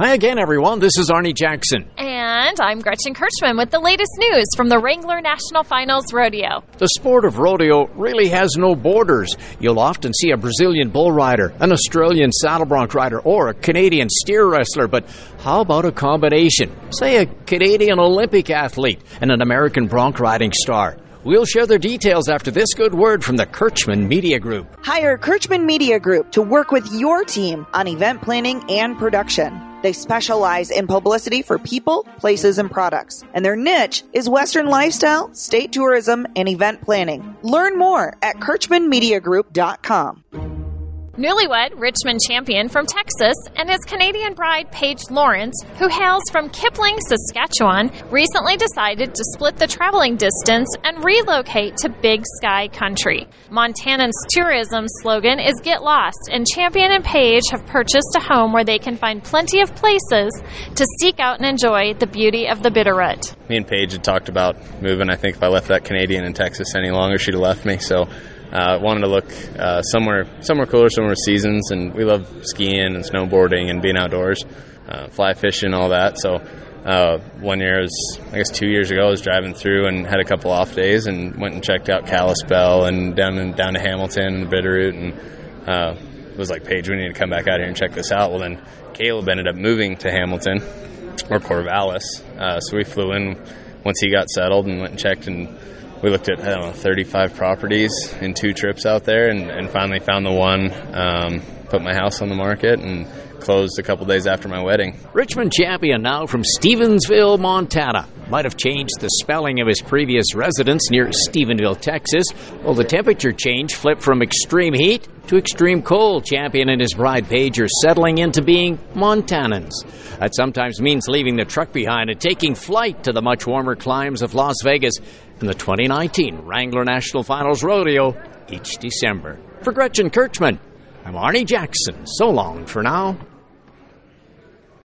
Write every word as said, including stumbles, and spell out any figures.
Hi again, everyone. This is Arnie Jackson. And I'm Gretchen Kirchman with the latest news from the Wrangler National Finals Rodeo. The sport of rodeo really has no borders. You'll often see a Brazilian bull rider, an Australian saddle bronc rider, or a Canadian steer wrestler. But how about a combination? Say a Canadian Olympic athlete and an American bronc riding star. We'll share the details after this good word from the Kirchman Media Group. Hire Kirchman Media Group to work with your team on event planning and production. They specialize in publicity for people, places, and products. And their niche is Western lifestyle, state tourism, and event planning. Learn more at kirchman media group dot com. Newlywed Richmond champion from Texas and his Canadian bride Paige Lawrence, who hails from Kipling, Saskatchewan, recently decided to split the traveling distance and relocate to Big Sky Country. Montanan's tourism slogan is Get Lost, and Champion and Paige have purchased a home where they can find plenty of places to seek out and enjoy the beauty of the Bitterroot. Me and Paige had talked about moving. I think if I left that Canadian in Texas any longer, she'd have left me. So I uh, wanted to look uh, somewhere somewhere cooler, somewhere with seasons, and we love skiing and snowboarding and being outdoors, uh, fly fishing, all that. So uh, one year, was, I guess two years ago, I was driving through and had a couple off days and went and checked out Kalispell and down in, down to Hamilton and the Bitterroot, and uh, was like, Paige, we need to come back out here and check this out. Well, then Caleb ended up moving to Hamilton, or Corvallis, uh, so we flew in once he got settled and went and checked, and we looked at, I don't know, thirty-five properties in two trips out there, and, and finally found the one, um, put my house on the market, and closed a couple days after my wedding. Richmond champion now from Stevensville, Montana. Might have changed the spelling of his previous residence near Stephenville, Texas. Well, the temperature change flipped from extreme heat to extreme cold. Champion and his bride Paige are settling into being Montanans. That sometimes means leaving the truck behind and taking flight to the much warmer climes of Las Vegas in the twenty nineteen Wrangler National Finals Rodeo each December. For Gretchen Kirchman, I'm Arnie Jackson. So long for now.